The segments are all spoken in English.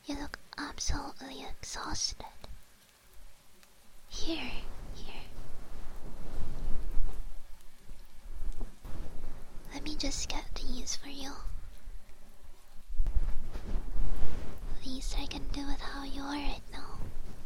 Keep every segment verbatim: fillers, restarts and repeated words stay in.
You look absolutely exhausted. Here, here. Let me just get these for you. Least I can do with how you are right now.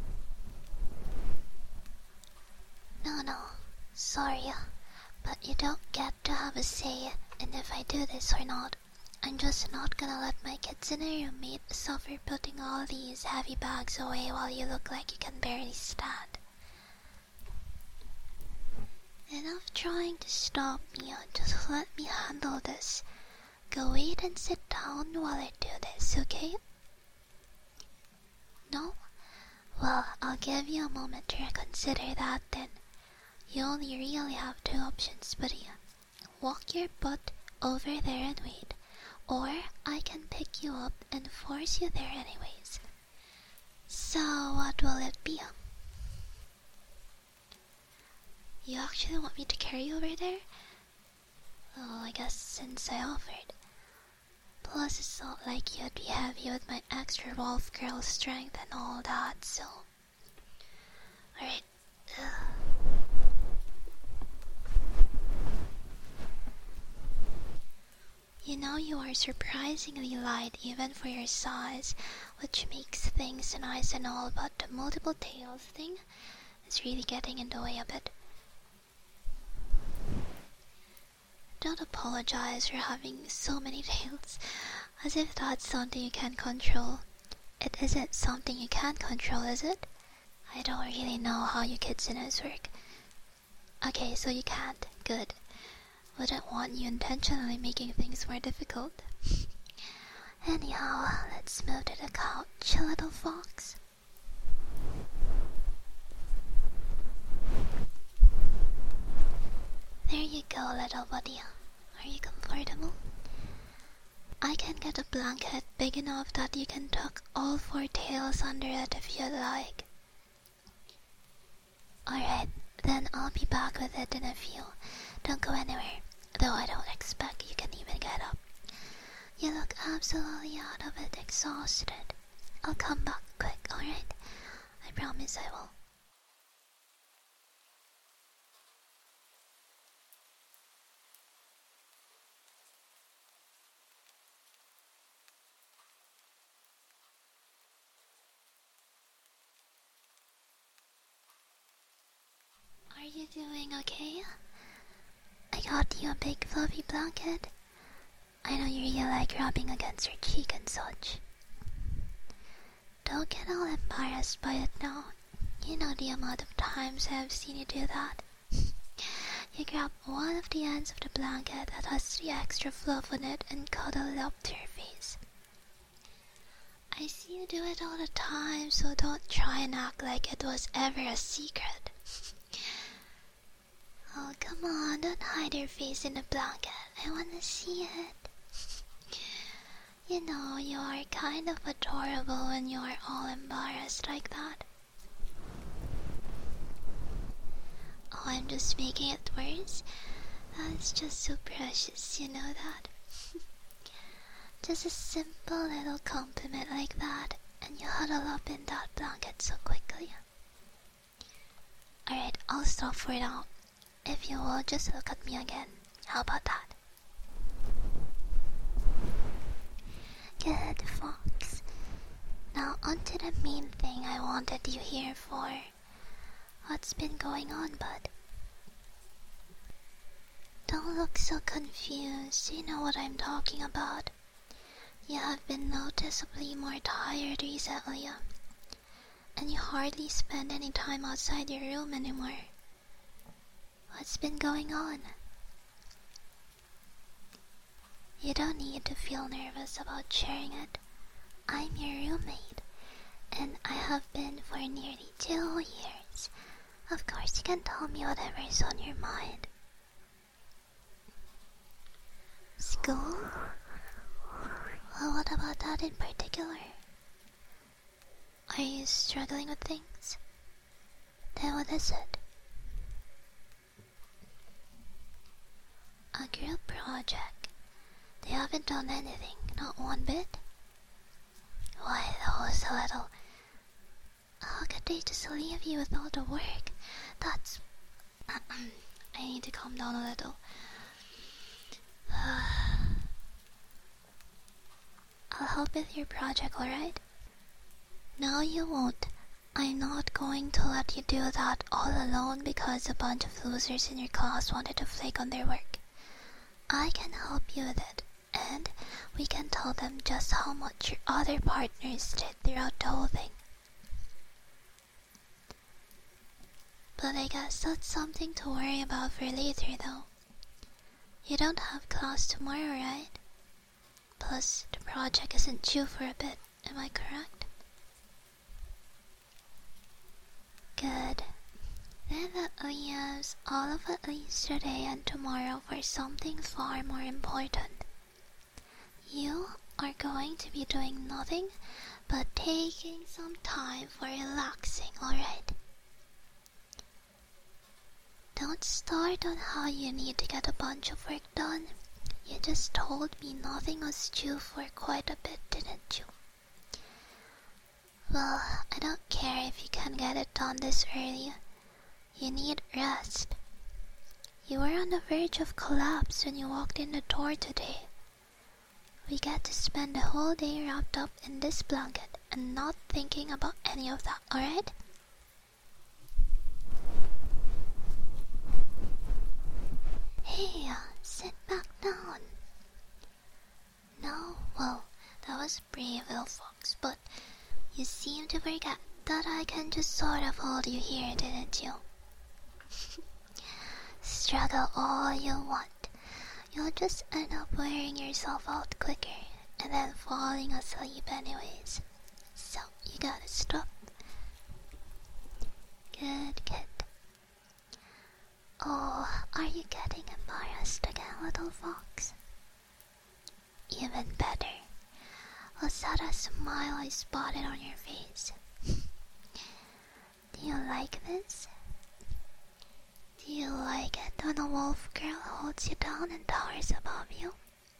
No, no, sorry, but you don't get to have a say in if I do this or not. I'm just not gonna let my kids and a roommate suffer putting all these heavy bags away while you look like you can barely stand. Enough trying to stop me, just let me handle this. Go wait and sit down while I do this, okay? No? Well, I'll give you a moment to consider that then. You only really have two options, buddy. Walk your butt over there and wait, or I can pick you up and force you there anyways. So, what will it be? You actually want me to carry you over there? Oh, I guess since I offered. Plus, it's not like you'd be heavy with my extra wolf girl strength and all that, so... Alright. You know you are surprisingly light even for your size, which makes things nice and all, but the multiple tails thing is really getting in the way a bit. Don't apologize for having so many tails, as if that's something you can't control. It isn't something you can't control, is it? I don't really know how you kitsunes work. Okay, so you can't. Good. Wouldn't want you intentionally making things more difficult. Anyhow, let's move to the couch, little fox. There you go, little buddy. Are you comfortable? I can get a blanket big enough that you can tuck all four tails under it if you'd like. Alright, then I'll be back with it in a few. Don't go anywhere, though I don't expect you can even get up. You look absolutely out of it, exhausted. I'll come back quick, alright? I promise I will. Are you doing okay? I got you a big fluffy blanket. I know you really like rubbing against your cheek and such. Don't get all embarrassed by it now. You know the amount of times I've seen you do that. You grab one of the ends of the blanket that has the extra fluff on it and cuddle it up to your face. I see you do it all the time, so don't try and act like it was ever a secret. Oh, come on, don't hide your face in the blanket. I wanna see it. You know, you are kind of adorable when you are all embarrassed like that. Oh, I'm just making it worse? That's just so precious, you know that? Just a simple little compliment like that, and you huddle up in that blanket so quickly. Alright, I'll stop for now. If you will, just look at me again. How about that? Good, Fox. Now onto the main thing I wanted you here for. What's been going on, bud? Don't look so confused. You know what I'm talking about. You have been noticeably more tired recently, and you hardly spend any time outside your room anymore. What's been going on? You don't need to feel nervous about sharing it. I'm your roommate, and I have been for nearly two years. Of course you can tell me whatever's on your mind. School? Well, what about that in particular? Are you struggling with things? Then what is it? A group project. They haven't done anything, not one bit. Why, those you with all the work. That's... I need to calm down a little. I'll help with your project, alright? No, you won't. I'm not going to let you do that all alone because a bunch of losers in your class wanted to flake on their work. I can help you with it, and we can tell them just how much your other partners did throughout the whole thing. But I guess that's something to worry about for later, though. You don't have class tomorrow, right? Plus, the project isn't due for a bit, am I correct? Good. Then that leaves all of at least today and tomorrow for something far more important. You are going to be doing nothing but taking some time for relaxing, alright? Don't start on how you need to get a bunch of work done. You just told me nothing was due for quite a bit, didn't you? Well, I don't care if you can get it done this early. You need rest. You were on the verge of collapse when you walked in the door today. We get to spend the whole day wrapped up in this blanket and not thinking about any of that, alright? Hey, sit back down. No, well, that was brave, little fox, but you seem to forget that I can just sort of hold you here, didn't you? Struggle all you want. You'll just end up wearing yourself out quicker and then falling asleep anyways. So, you gotta stop. Good kid. Oh, are you getting embarrassed again, little fox? Even better. Was that a smile I spotted on your face? Do you like this? Do you like it when a wolf girl holds you down and towers above you?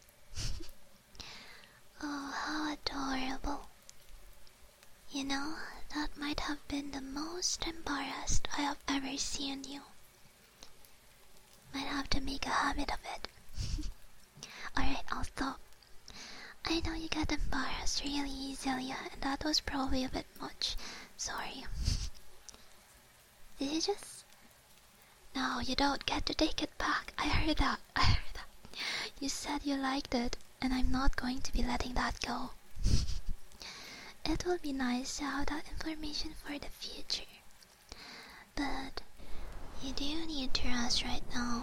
Oh, how adorable. You know, that might have been the most embarrassed I have ever seen you. Might have to make a habit of it. Alright, I'll stop. I know you get embarrassed really easily, and that was probably a bit much. Sorry. Did you just... No, you don't get to take it back. I heard that. I heard that. You said you liked it, and I'm not going to be letting that go. It will be nice to have that information for the future. But you do need to rest right now.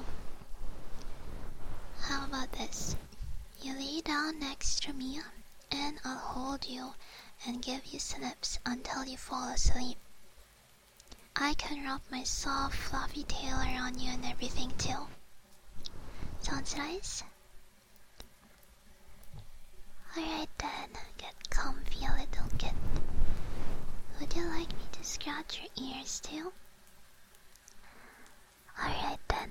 How about this? You lay down next to me, and I'll hold you and give you snips until you fall asleep. I can wrap my soft, fluffy tail around you and everything too. Sounds nice? Alright then, get comfy, little kid. Would you like me to scratch your ears too? Alright then.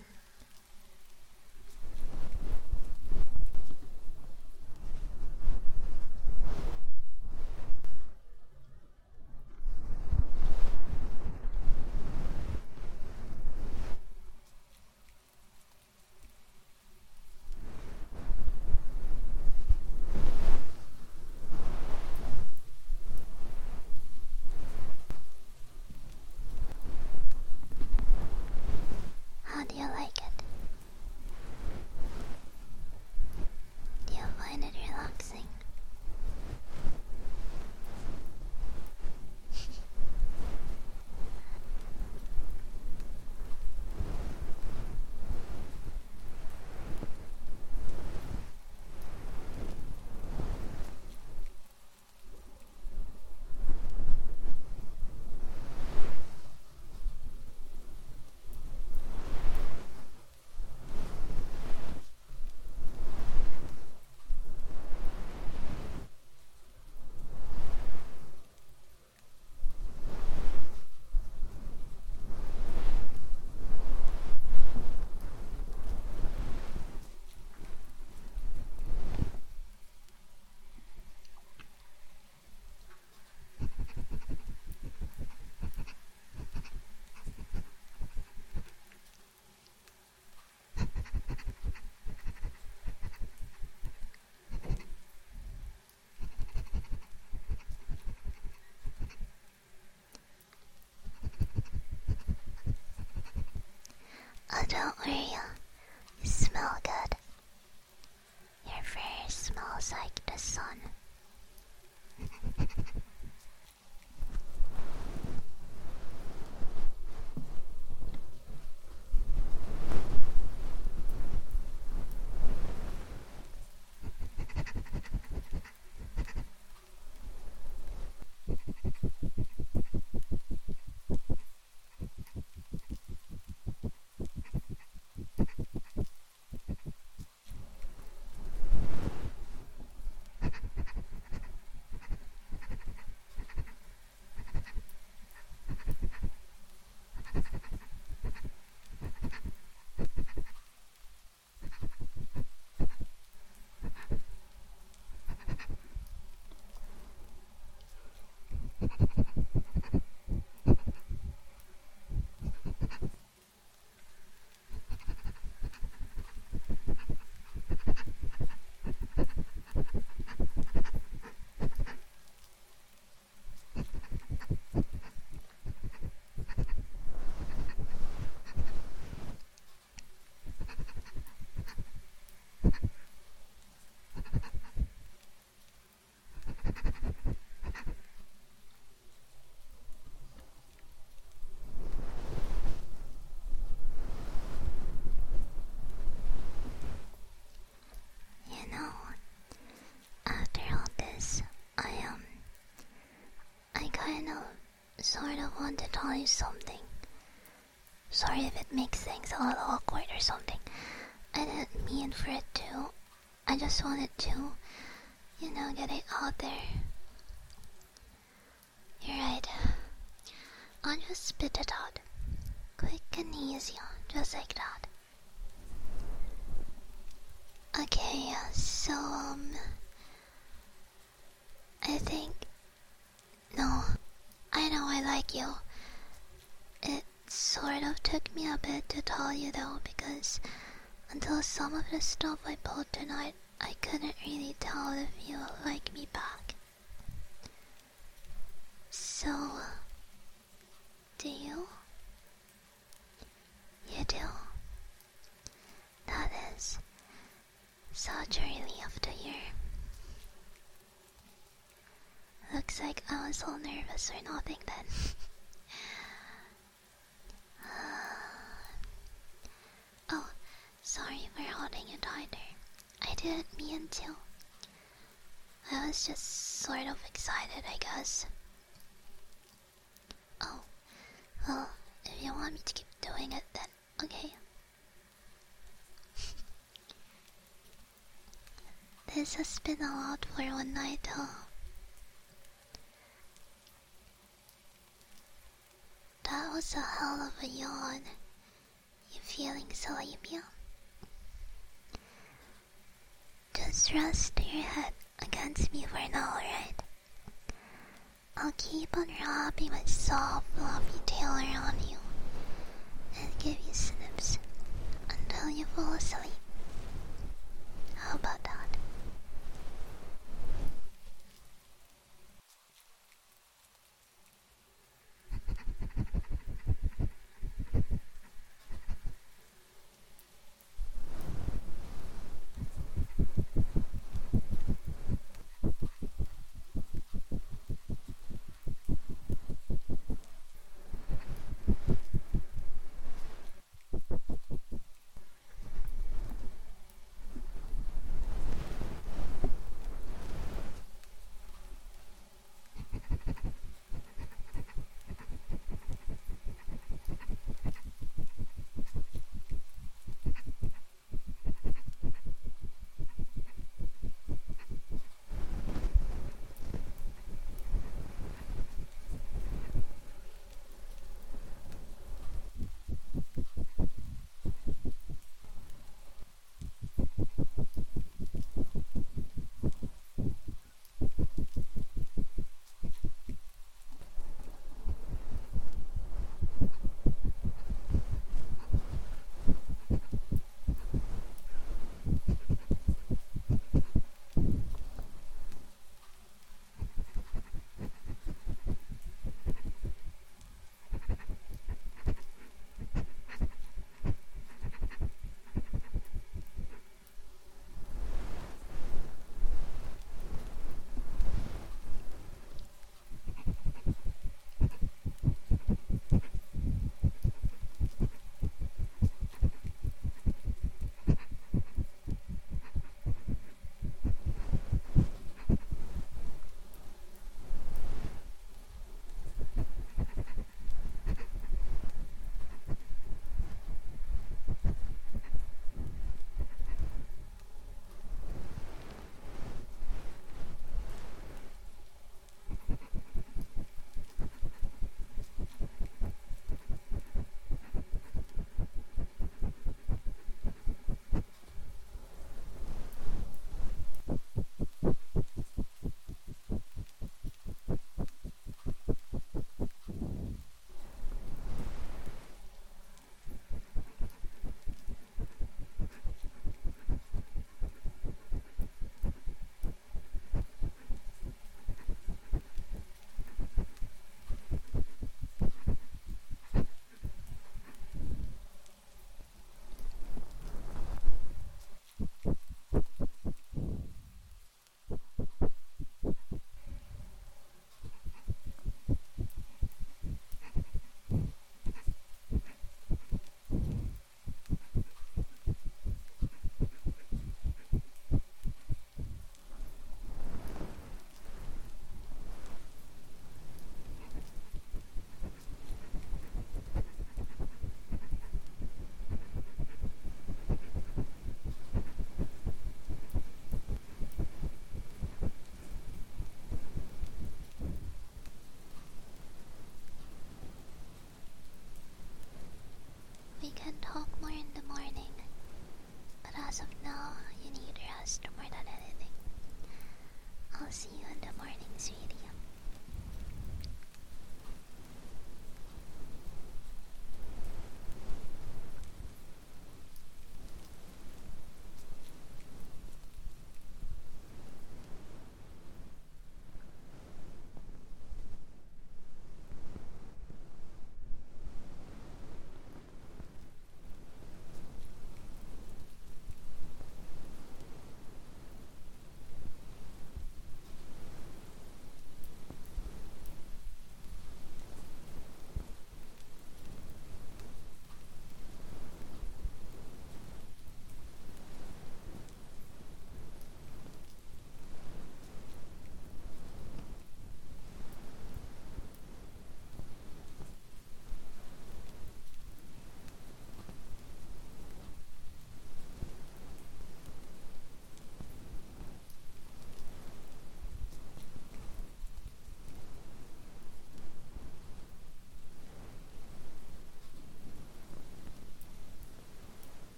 Don't worry, you smell good. Your fur smells like the sun. You know, after all this, I um, I kind of, sort of want to tell you something. Sorry if it makes things a little awkward or something. I didn't mean for it to. I just wanted to, you know, get it out there. You're right. I'll just spit it out. Quick and easy, just like that. Okay, so, um... I think... No, I know I like you. It sort of took me a bit to tell you though, because until some of the stuff I pulled tonight, I couldn't really tell if you like me back. So, do you? You do? That is such a relief to hear. Looks like I was all nervous or nothing then. Oh, sorry for holding you tighter. I didn't mean to. I was just sort of excited, I guess. Oh, well, if you want me to keep doing it, then okay. This has been a lot for one night, though. That was a hell of a yawn. You feeling sleepy? Just rest your head against me for now, alright? I'll keep unwrapping my soft, fluffy tail around you and give you snips until you fall asleep. How about